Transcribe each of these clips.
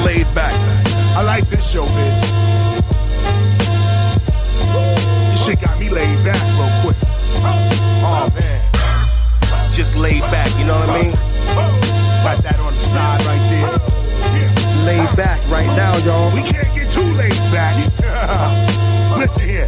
laid back. I like this showbiz. This shit got me laid back real quick. Oh man, just laid back, you know what I mean? Got that on the side right there. Laid back right now, y'all. We can't get too laid back. Listen here.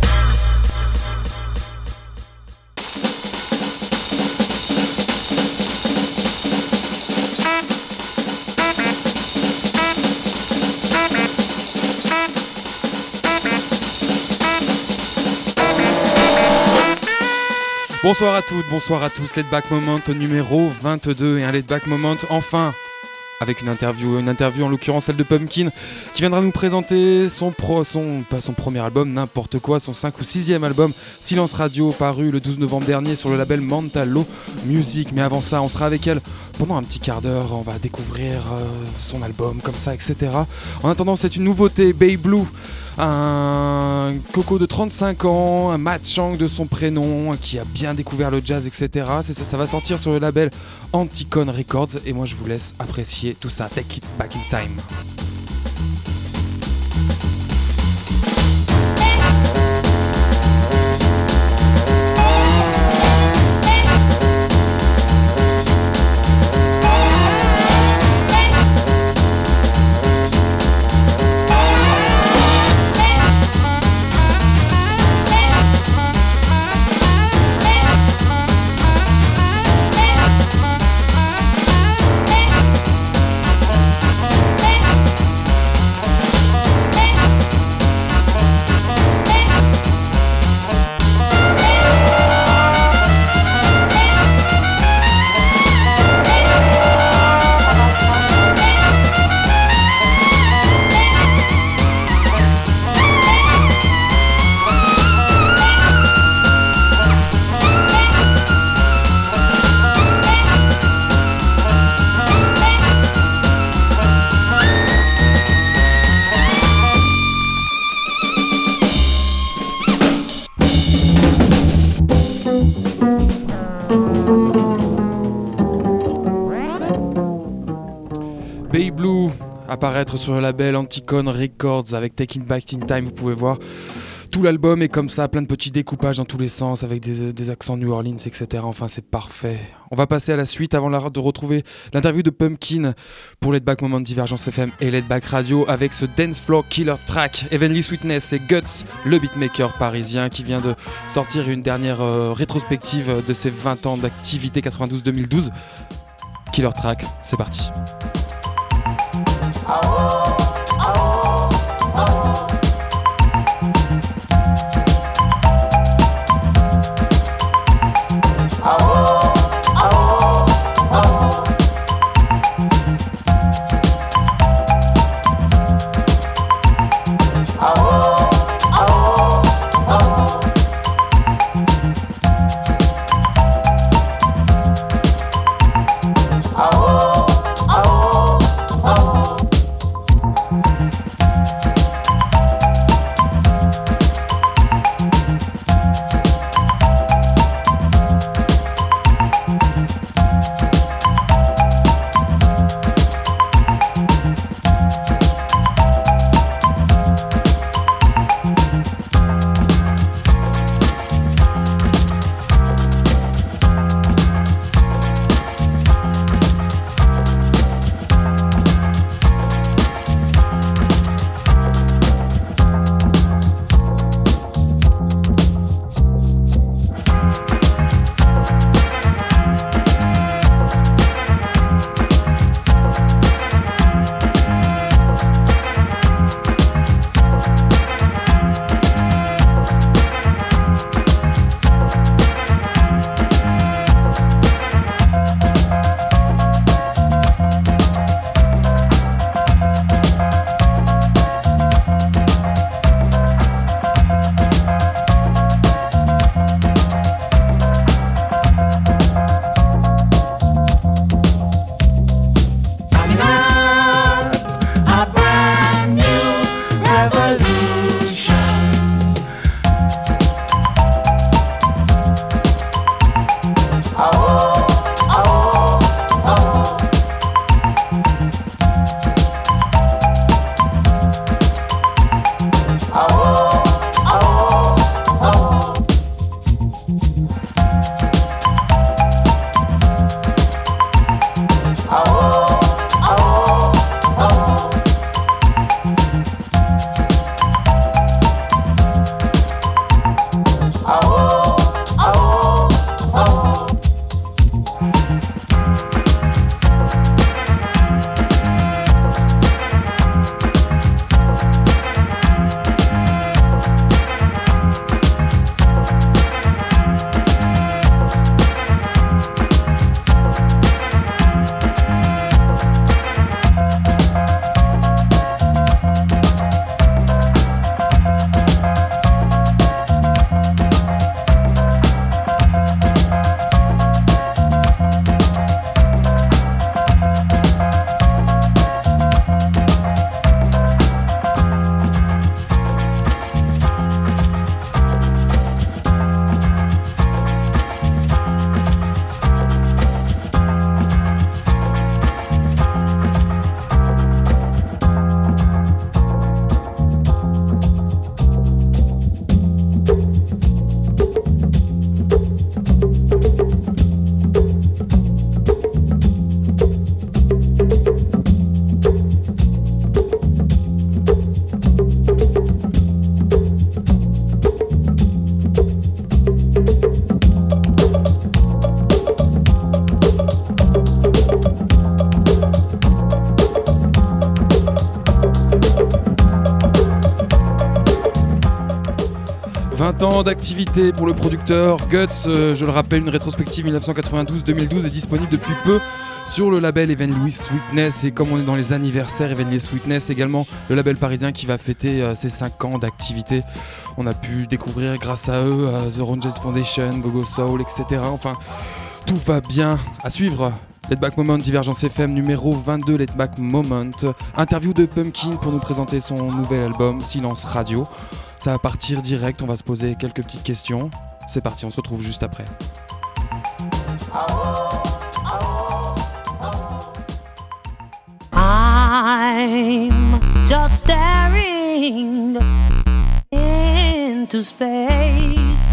Bonsoir à toutes, bonsoir à tous, Laid Back Moment numéro 22 et un Laid Back Moment enfin avec une interview en l'occurrence celle de Pumpkin qui viendra nous présenter pas son premier album, n'importe quoi, son 5 ou 6e album Silence Radio paru le 12 novembre dernier sur le label Mentalo Music. Mais avant ça, on sera avec elle pendant un petit quart d'heure, on va découvrir son album comme ça, etc. En attendant, c'est une nouveauté, Babe Blue, un coco de 35 ans, un Matt Chang de son prénom, qui a bien découvert le jazz, etc. Ça va sortir sur le label Anticon Records et moi je vous laisse apprécier tout ça. Take it back in time. Apparaître sur le label Anticon Records avec Take It Back in Time. Vous pouvez voir tout l'album est comme ça, plein de petits découpages dans tous les sens avec des accents New Orleans, etc. Enfin, c'est parfait. On va passer à la suite avant de retrouver l'interview de Pumpkin pour Laid Back Moment Divergence FM et Laid Back Radio avec ce Dance Floor Killer Track. Heavenly Sweetness et Guts, le beatmaker parisien qui vient de sortir une dernière rétrospective de ses 20 ans d'activité 92-2012. Killer Track, c'est parti. Oh 20 ans d'activité pour le producteur Guts. Je le rappelle, une rétrospective 1992-2012 est disponible depuis peu sur le label Heavenly Sweetness. Et comme on est dans les anniversaires, Heavenly Sweetness également, le label parisien qui va fêter ses 5 ans d'activité. On a pu découvrir grâce à eux The Ron Jazz Foundation, Go-Go Soul, etc. Enfin, tout va bien. À suivre, Let Back Moment, Divergence FM numéro 22, Let Back Moment. Interview de Pumpkin pour nous présenter son nouvel album Silence Radio. Ça va partir direct, on va se poser quelques petites questions. C'est parti, on se retrouve juste après. I'm just staring into space.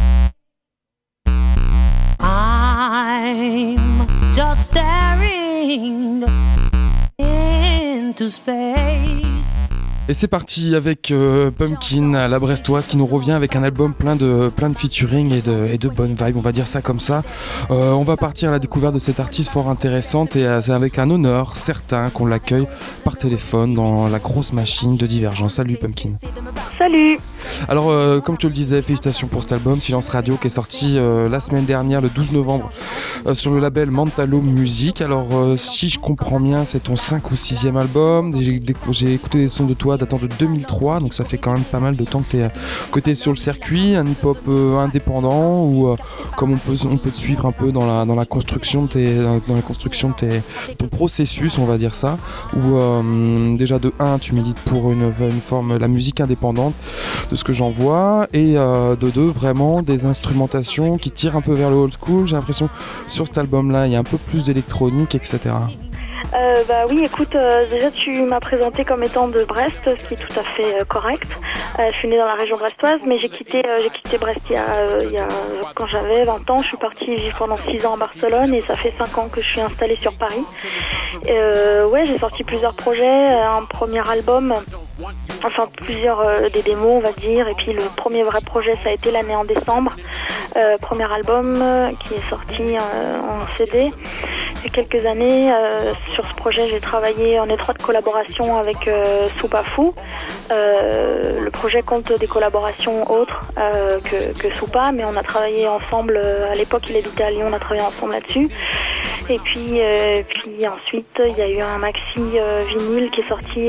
I'm just staring into space. Et c'est parti avec Pumpkin, la brestoise, qui nous revient avec un album plein de featuring et de bonnes vibes, on va dire ça comme ça. On va partir à la découverte de cette artiste fort intéressante et c'est avec un honneur certain qu'on l'accueille par téléphone dans la grosse machine de Divergence. Salut Pumpkin. Salut. Alors comme je te le disais, félicitations pour cet album Silence Radio qui est sorti la semaine dernière, le 12 novembre, sur le label Mentalo Music. Alors si je comprends bien, c'est ton 5 ou 6e album. J'ai écouté des sons de toi datant de 2003, donc ça fait quand même pas mal de temps que tu es sur le circuit, un hip-hop indépendant ou comme on peut te suivre un peu dans la construction de ton processus, on va dire ça, où déjà de 1 tu milites pour une forme, la musique indépendante de ce que j'en vois, et de 2 vraiment des instrumentations qui tirent un peu vers le old school. J'ai l'impression sur cet album là il y a un peu plus d'électronique, etc. Bah oui, écoute, déjà tu m'as présenté comme étant de Brest, ce qui est tout à fait correct. Je suis née dans la région brestoise, mais j'ai quitté Brest il y a quand j'avais 20 ans. Je suis partie vivre pendant 6 ans à Barcelone et ça fait 5 ans que je suis installée sur Paris. Ouais, j'ai sorti plusieurs projets, un premier album, enfin plusieurs des démos on va dire, et puis le premier vrai projet ça a été l'année en décembre, premier album qui est sorti en CD. Il y a quelques années, sur ce projet j'ai travaillé en étroite collaboration avec Soupafou. Le projet compte des collaborations autres que Soupa, mais on a travaillé ensemble, à l'époque il habitait à Lyon, on a travaillé ensemble là-dessus. Et puis ensuite il y a eu un maxi vinyle qui est sorti,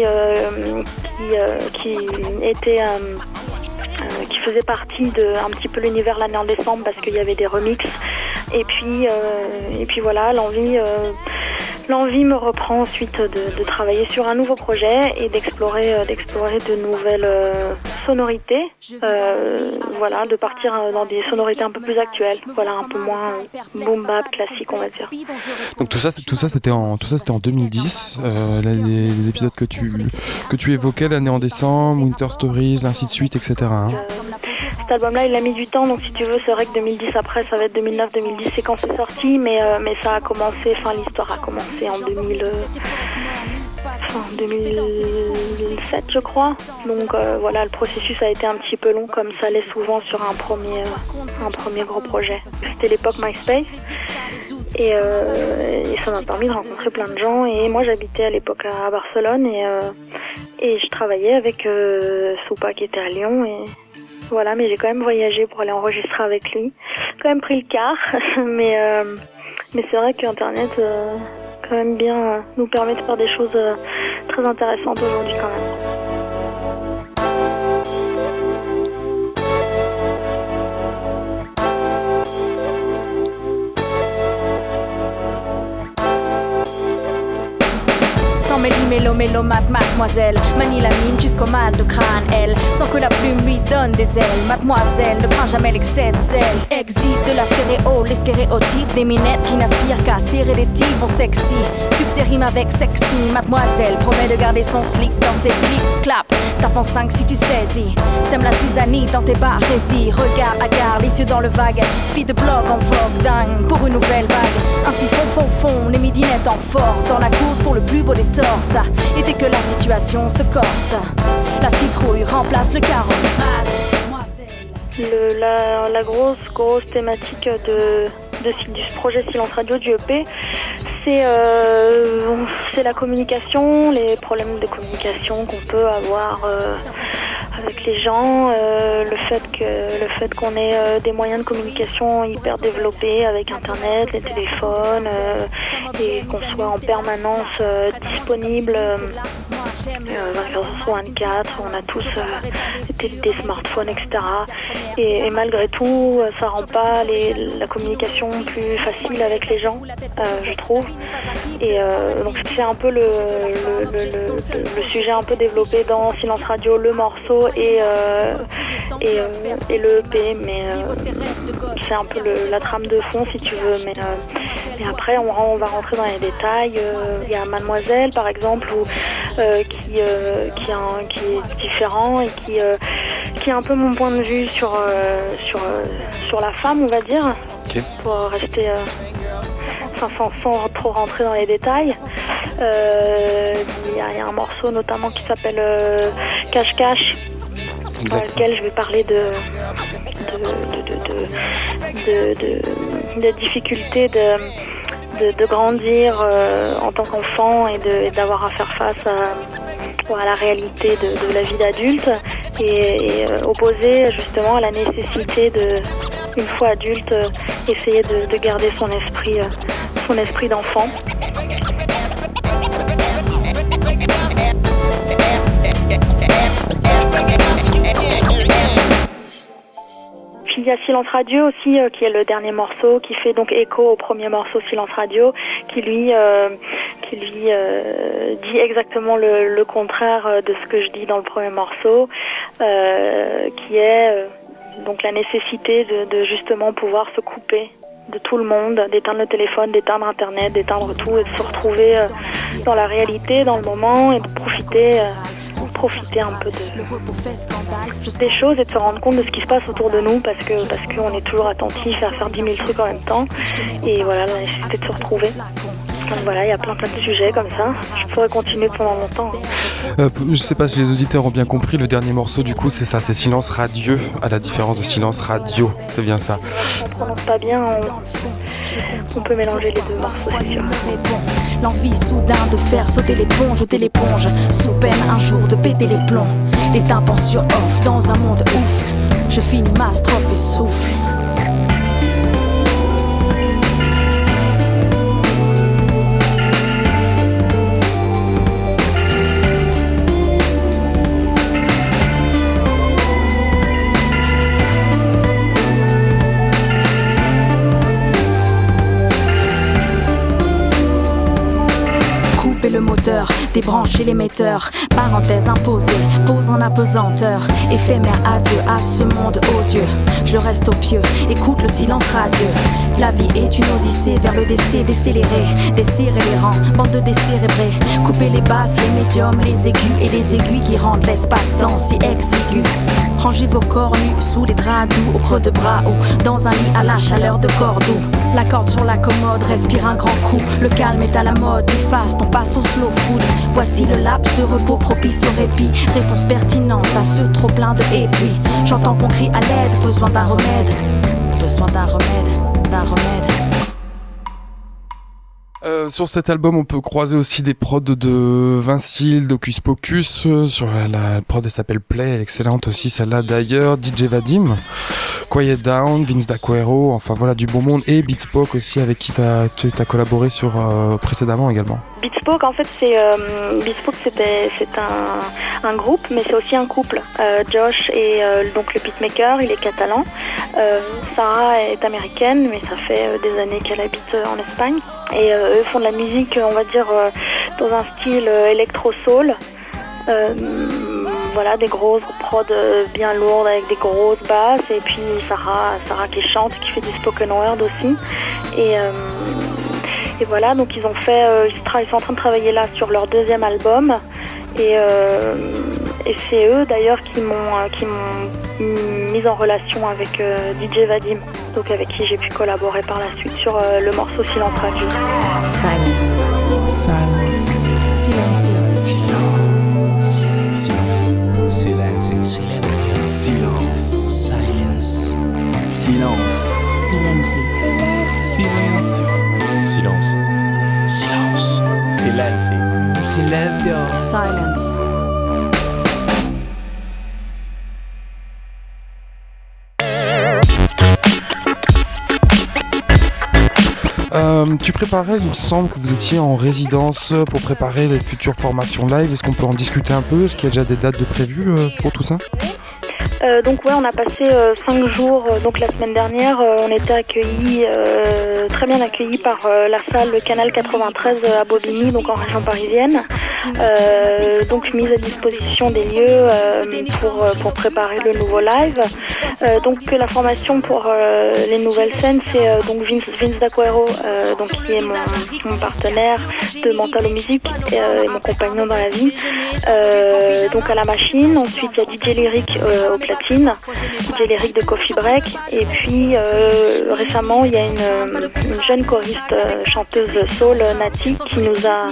qui faisait partie de un petit peu l'univers l'année en décembre parce qu'il y avait des remixes. Et puis voilà, l'envie me reprend ensuite de travailler sur un nouveau projet et d'explorer de nouvelles sonorités. Voilà, de partir dans des sonorités un peu plus actuelles. Voilà, un peu moins boom bap classique, on va dire. Donc tout ça c'était en 2010. Les épisodes que tu évoquais, l'année en décembre, Winter Stories, ainsi de suite, etc. Cet album-là, il a mis du temps, donc si tu veux, c'est vrai que 2010 après, ça va être 2009-2010, c'est quand c'est sorti, mais ça a commencé, l'histoire a commencé en 2007, je crois. Donc voilà, le processus a été un petit peu long, comme ça l'est souvent sur un premier gros projet. C'était l'époque MySpace, et ça m'a permis de rencontrer plein de gens, et moi j'habitais à l'époque à Barcelone, et je travaillais avec Soupa qui était à Lyon, et voilà, mais j'ai quand même voyagé pour aller enregistrer avec lui. J'ai quand même pris le car, mais c'est vrai qu'Internet quand même bien nous permet de faire des choses très intéressantes aujourd'hui quand même. Mélo, mademoiselle, manie la mine jusqu'au mal de crâne, elle, sans que la plume lui donne des ailes. Mademoiselle ne prend jamais l'excès de zèle. Exit de la stéréo, les stéréotypes des minettes qui n'aspirent qu'à serrer les types en sexy. Succès rime avec sexy, mademoiselle promet de garder son slick dans ses clips-clap. Tape en 5 si tu saisis, sème la zizanie dans tes barésies. Regard à gare, les yeux dans le vague, fille de blog en vogue, dingue pour une nouvelle vague. Ainsi fond, les midinettes en force, dans la course pour le plus beau des torses. Et dès que la situation se corse, la citrouille remplace le carrosse. La grosse thématique du projet Silence Radio du EP, c'est la communication, les problèmes de communication qu'on peut avoir avec les gens, le fait qu'on ait des moyens de communication hyper développés avec Internet, les téléphones, et qu'on soit en permanence disponible 24, on a tous des smartphones, etc. Et malgré tout, ça rend pas la communication plus facile avec les gens, je trouve. Et donc c'est un peu le sujet un peu développé dans Silence Radio, le morceau et le EP, mais c'est un peu la trame de fond si tu veux. Mais après on va rentrer dans les détails. Il y a Mademoiselle par exemple qui est différent et qui est un peu mon point de vue sur la femme, on va dire, okay. Pour rester sans trop rentrer dans les détails. Il y a un morceau notamment qui s'appelle Cache-Cache, dans lequel je vais parler de difficultés de grandir en tant qu'enfant et d'avoir à faire face à la réalité de la vie d'adulte et opposé justement à la nécessité une fois adulte, essayer de garder son esprit d'enfant. Il y a Silence Radio aussi, qui est le dernier morceau, qui fait donc écho au premier morceau Silence Radio, qui lui dit exactement le contraire de ce que je dis dans le premier morceau, qui est donc la nécessité de justement pouvoir se couper de tout le monde, d'éteindre le téléphone, d'éteindre Internet, d'éteindre tout et de se retrouver dans la réalité, dans le moment et de profiter un peu des choses et de se rendre compte de ce qui se passe autour de nous parce qu'on est toujours attentif à faire 10 000 trucs en même temps et voilà, la nécessité de se retrouver. Donc voilà, il y a plein de sujets comme ça. Je pourrais continuer pendant longtemps. Je sais pas si les auditeurs ont bien compris, le dernier morceau du coup c'est ça, c'est Silence Radio, à la différence de Silence Radio, c'est bien ça. On ne prononce pas bien, on peut mélanger les deux morceaux, c'est sûr. L'envie soudain de faire sauter jeter l'éponge, sous peine un jour de péter les plombs. Les tympans sur off, dans un monde ouf, je finis ma strophe et souffle. Le moteur, débrancher l'émetteur, parenthèse imposée, pause en apesanteur, éphémère adieu à ce monde odieux. Je reste au pieu, écoute le silence radieux. La vie est une odyssée vers le décès, décélérer, desserrer les rangs, bande de décérébrés, couper les basses, les médiums, les aigus et les aiguilles qui rendent l'espace-temps si exigu. Rangez vos corps nus sous les draps doux, au creux de bras ou dans un lit à la chaleur de corps doux. La corde sur la commode, respire un grand coup. Le calme est à la mode, du fast, on passe au slow food. Voici le laps de repos propice au répit. Réponse pertinente à ce trop plein de et puis. J'entends qu'on crie à l'aide, besoin d'un remède. Besoin d'un remède, d'un remède. Sur cet album, on peut croiser aussi des prods de Vincile, d'Hocus Pocus. Sur la prod, elle s'appelle Play, elle est excellente aussi, celle-là d'ailleurs. DJ Vadim, Quiet Down, Vince D'Aquero, enfin voilà, du bon monde. Et Beatspoke aussi, avec qui tu as collaboré sur précédemment également. Beatspoke, en fait, Beatspoke, c'est un groupe, mais c'est aussi un couple. Josh est donc le beatmaker, il est catalan. Sarah est américaine, mais ça fait des années qu'elle habite en Espagne. Et eux font de la musique, on va dire, dans un style électro-soul. Voilà, des grosses prods bien lourdes avec des grosses basses. Et puis Sarah qui chante, qui fait du spoken word aussi. Et voilà, donc ils sont en train de travailler là sur leur deuxième album. Et c'est eux d'ailleurs qui m'ont mis en relation avec DJ Vadim, donc avec qui j'ai pu collaborer par la suite sur le morceau Silence Radio. Silence. Silence. Silence. Silence. Silence. Silence. Silence. Silence. Silence. Silence. Silence. Silence. Silencio. Silence. Tu préparais, il me semble que vous étiez en résidence pour préparer les futures formations live. Est-ce qu'on peut en discuter un peu? Est-ce qu'il y a déjà des dates de prévues pour tout ça? Donc ouais, on a passé 5 jours. Donc la semaine dernière, on était accueillis, très bien accueillis par la salle Canal 93 à Bobigny, donc en région parisienne. Donc mise à disposition des lieux pour préparer le nouveau live. Donc la formation pour les nouvelles scènes, c'est donc Vince D'Aquero, donc qui est mon partenaire de Mentalo Music et mon compagnon dans la vie. Donc à la machine. Ensuite il y a DJ Lyric au platine, DJ Lyric de Coffee Break. Et puis récemment il y a une jeune choriste chanteuse soul, Nati, qui nous a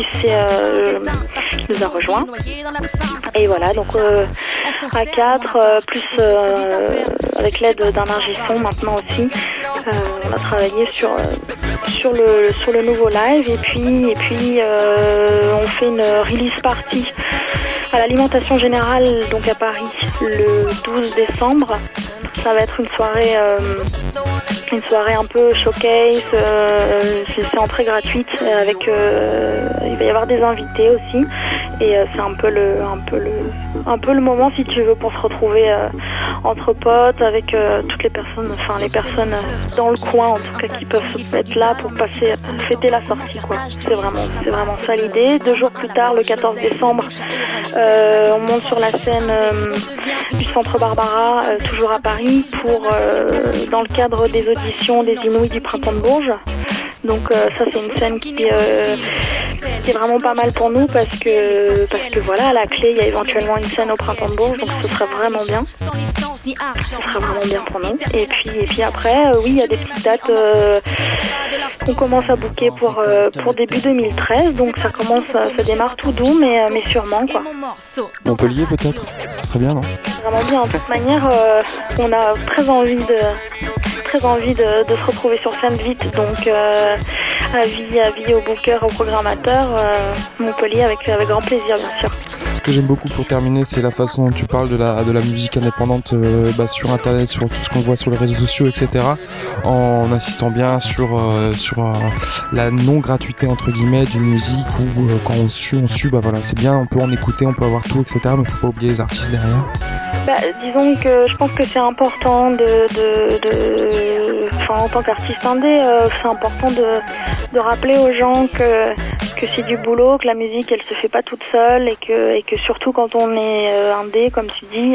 rejoint. Et voilà, donc à 4 plus avec l'aide d'un ingé son maintenant aussi, on a travaillé sur le nouveau live et puis on fait une release party à l'Alimentation Générale, donc à Paris, le 12 décembre. Ça va être une soirée un peu showcase, c'est entrée gratuite avec il va y avoir des invités aussi et c'est un peu le moment, si tu veux, pour se retrouver entre potes avec toutes les personnes dans le coin en tout cas, qui peuvent être là pour fêter la sortie, quoi. C'est vraiment ça l'idée. 2 jours plus tard, le 14 décembre, on monte sur la scène du Centre Barbara, toujours à Paris, pour dans le cadre des auditions des Inouïs du Printemps de Bourges. Donc ça, c'est une scène qui est vraiment pas mal pour nous parce que voilà, à la clé il y a éventuellement une scène au Printemps de Bourges, donc ce serait vraiment bien. Ce serait vraiment bien pour nous. Et puis après, oui, il y a des petites dates qu'on commence à booker pour début 2013, donc ça démarre tout doux, mais sûrement, quoi. Montpellier peut-être, ça serait bien, non? Vraiment bien. De toute manière, on a très envie de se retrouver sur scène vite, donc avis au booker, au programmateur, Montpellier avec grand plaisir, bien sûr. Ce que j'aime beaucoup pour terminer, c'est la façon dont tu parles de la musique indépendante sur internet, sur tout ce qu'on voit sur les réseaux sociaux, etc. En insistant bien sur la non-gratuité entre guillemets d'une musique où quand on sue, bah voilà, c'est bien, on peut en écouter, on peut avoir tout, etc. Mais faut pas oublier les artistes derrière. Disons que je pense que c'est important en tant qu'artiste indé, c'est important de rappeler aux gens que c'est du boulot, que la musique elle se fait pas toute seule et que surtout quand on est indé, comme tu dis,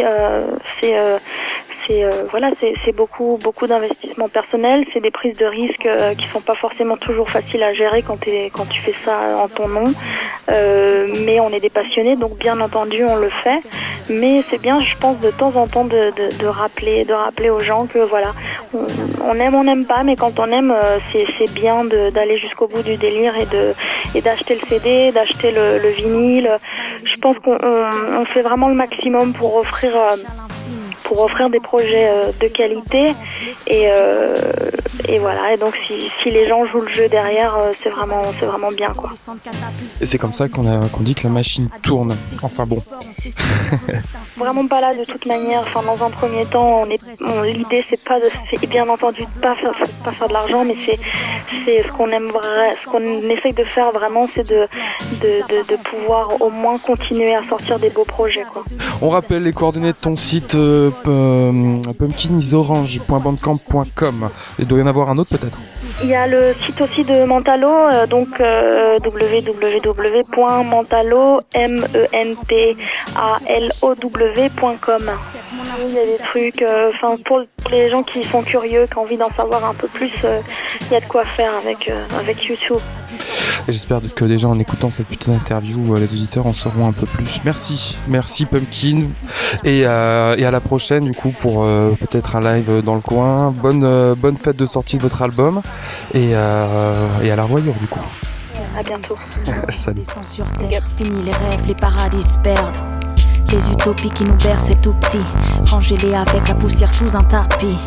c'est beaucoup d'investissement personnel, c'est des prises de risques qui sont pas forcément toujours faciles à gérer quand tu fais ça en ton nom, mais on est des passionnés, donc bien entendu on le fait, mais c'est bien, je pense, de temps en temps de rappeler aux gens que voilà, on n'aime pas, mais quand on aime, c'est bien d'aller jusqu'au bout du délire et d'acheter le CD, d'acheter le vinyle. Je pense qu'on fait vraiment le maximum pour offrir des projets de qualité et voilà, et donc si les gens jouent le jeu derrière, c'est vraiment bien, quoi. Et c'est comme ça qu'on dit que la machine tourne. Enfin bon. Vraiment pas là de toute manière. Enfin, dans un premier temps, l'idée c'est bien entendu de pas faire de l'argent, mais c'est ce qu'on essaye de faire vraiment, c'est de pouvoir au moins continuer à sortir des beaux projets, quoi. On rappelle les coordonnées de ton site pumpkinisorange.bandcamp.com. Il doit y en avoir un autre peut-être. Il y a le site aussi de Mentalo, donc www.mentalo.com. Il y a des trucs, pour les gens qui sont curieux, qui ont envie d'en savoir un peu plus, il y a de quoi faire avec YouTube. Et j'espère que déjà en écoutant cette petite interview, les auditeurs en sauront un peu plus. Merci Pumpkin, et à la prochaine du coup pour peut-être un live dans le coin. Bonne fête de sortie de votre album et à la revoyure du coup. À bientôt. Salut. Sur terre, fini les rêves, les paradis se perdent. Les utopies qui nous bercent, c'est tout petit. Rangez-les avec la poussière sous un tapis.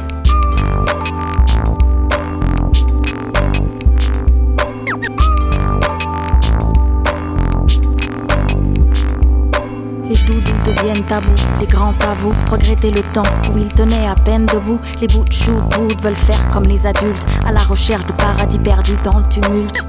Les doudous deviennent tabous, les grands avouent regretter le temps où ils tenaient à peine debout. Les bouts de chou veulent faire comme les adultes, à la recherche de paradis perdus dans le tumulte.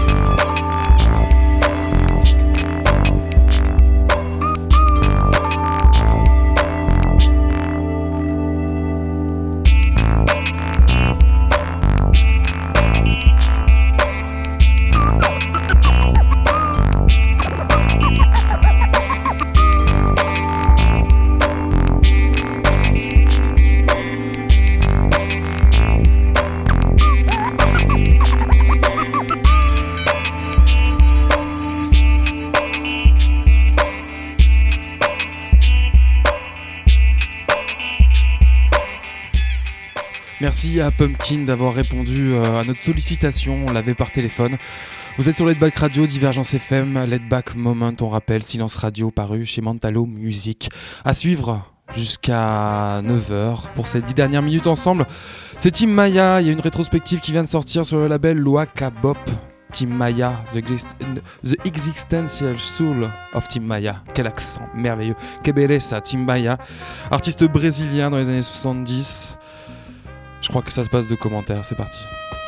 Merci à Pumpkin d'avoir répondu à notre sollicitation, on l'avait par téléphone. Vous êtes sur Laid Back Radio, Divergence FM, Laid Back Moment, on rappelle, Silence Radio paru chez Mentalo Music. À suivre jusqu'à 9h pour ces 10 dernières minutes ensemble. C'est Team Maya, il y a une rétrospective qui vient de sortir sur le label Luaka Bop. Team Maya, the Existential Soul of Team Maya. Quel accent merveilleux. Que belleza, Team Maya. Artiste brésilien dans les années 70. Je crois que ça se passe de commentaires, c'est parti.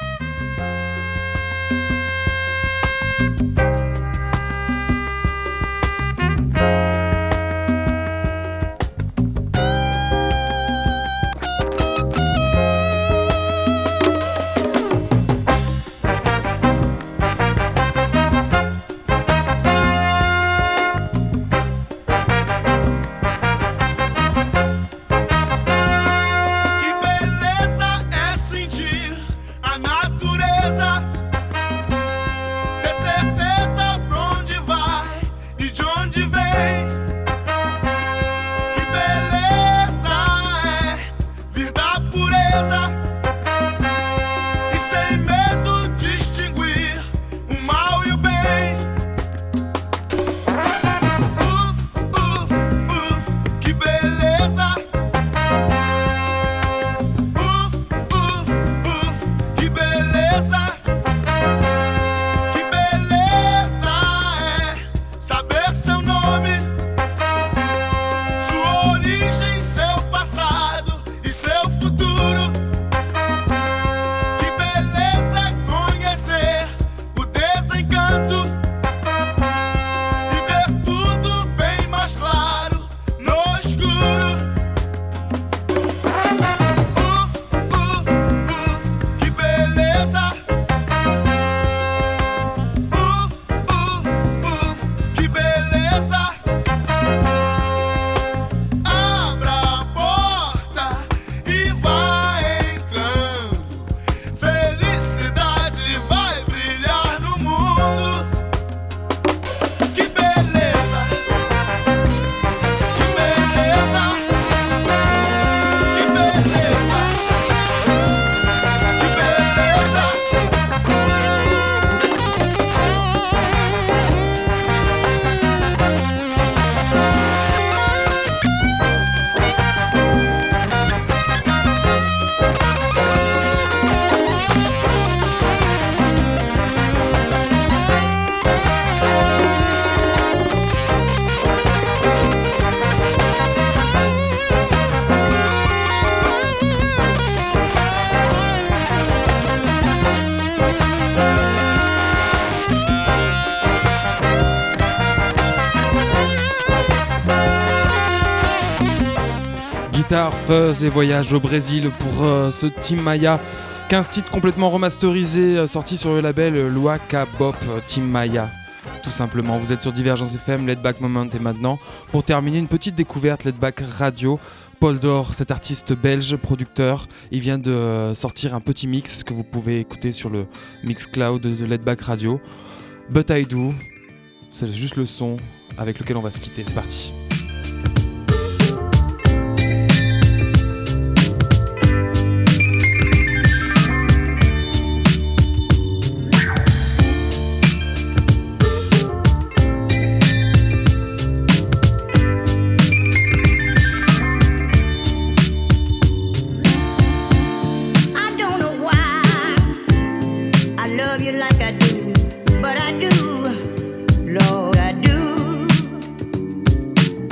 Guitare, fuzz et voyage au Brésil pour ce Team Maya. 15 titres complètement remasterisés sortis sur le label Luaka Bop. Team Maya, tout simplement. Vous êtes sur Divergence FM, Laid Back Moment et maintenant, pour terminer, une petite découverte Laid Back Radio. Paul Dor, cet artiste belge, producteur, il vient de sortir un petit mix que vous pouvez écouter sur le Mixcloud de Laid Back Radio. But I Do, c'est juste le son avec lequel on va se quitter. C'est parti. Lord, I do.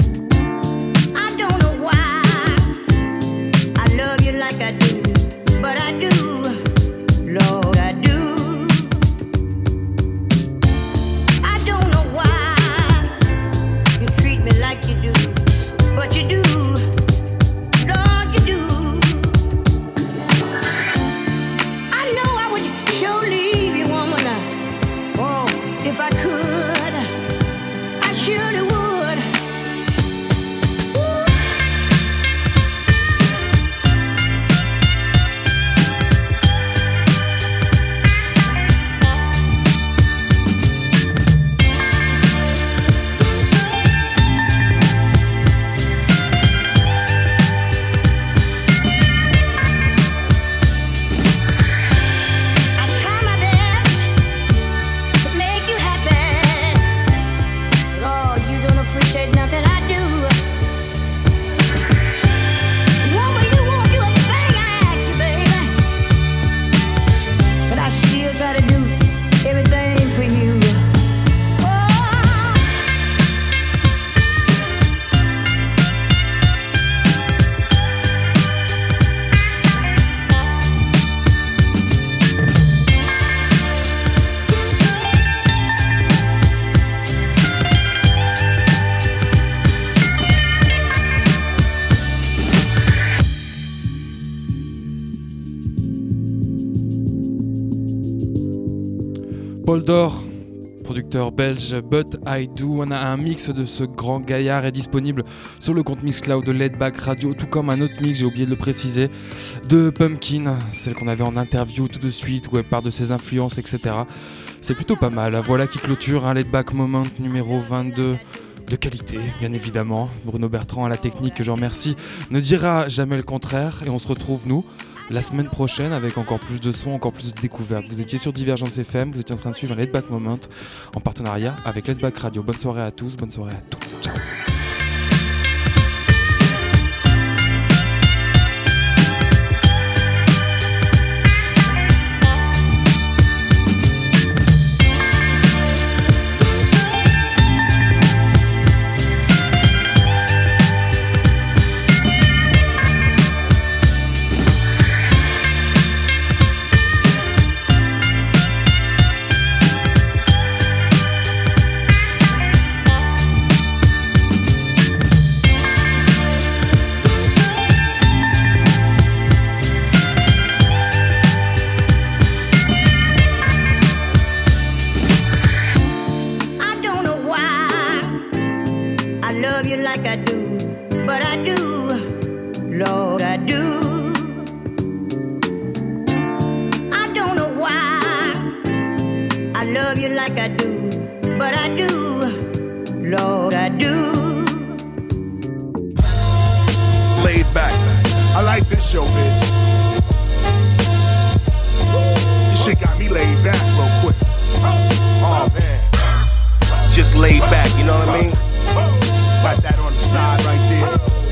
Boldor, producteur belge But I Do. On a un mix de ce grand gaillard est disponible sur le compte Mixcloud de Laidback Radio, tout comme un autre mix, j'ai oublié de le préciser, de Pumpkin, celle qu'on avait en interview tout de suite, où elle part de ses influences, etc. C'est plutôt pas mal. Voilà qui clôture un Laidback Moment numéro 22. De qualité, bien évidemment. Bruno Bertrand à la technique, que je remercie, ne dira jamais le contraire. Et on se retrouve, nous, la semaine prochaine avec encore plus de sons, encore plus de découvertes. Vous étiez sur Divergence FM, vous étiez en train de suivre un Laidback Moment en partenariat avec Laidback Radio. Bonne soirée à tous, bonne soirée à toutes. Ciao.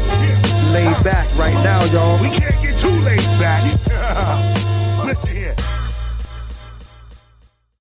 Right now, y'all. We can't get too laid back. Listen here.